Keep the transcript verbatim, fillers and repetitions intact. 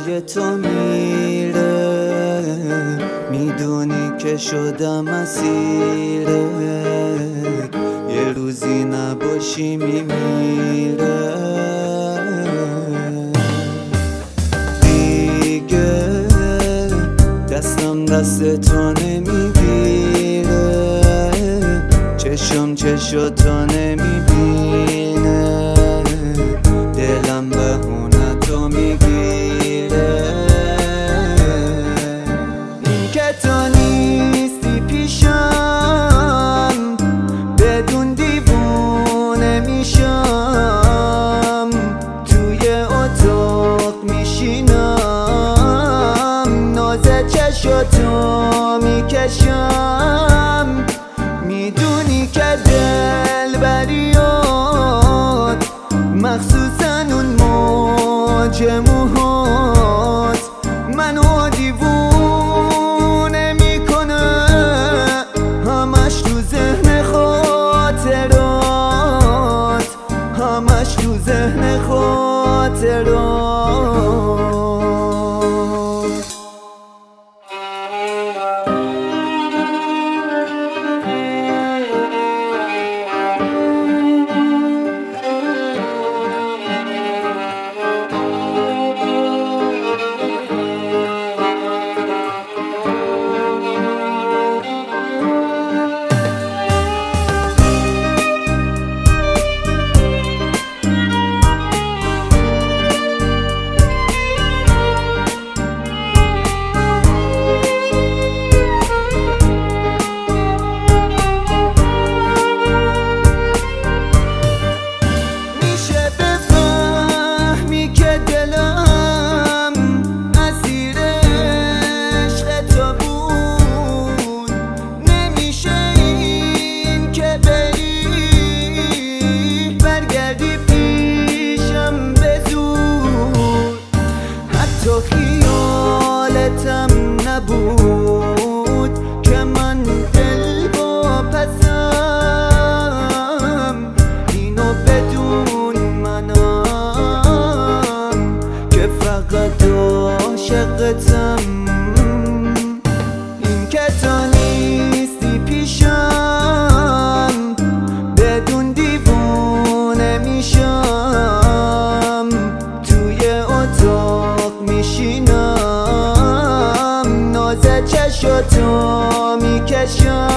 جای تو میره، میدونی که شدم اسیرت، یه روزی نباشی میمیره. دیگه دستم دست تو نمیگیره، چشم چشاتو نمیبینه، دلم بهونه تو میگیره. این که تو نیستی پیشم، بدون دیوونه میشم، توی اتاق میشینم، ناز چشاتو میکشم، میدونی که دل بریات، مخصوصا اون موج موهات، منو دیوونه میکنه، همش تو ذهن خاطرات، همش تو ذهن خاطرات. تو خیالتم نبود که من دل با پسم، اینو بدون منم که فقط عاشقتم. این که تو نیستی پیشم، بدون دیوونه میشم، توی اتاق میشینم، ناز چشاتو میکشم.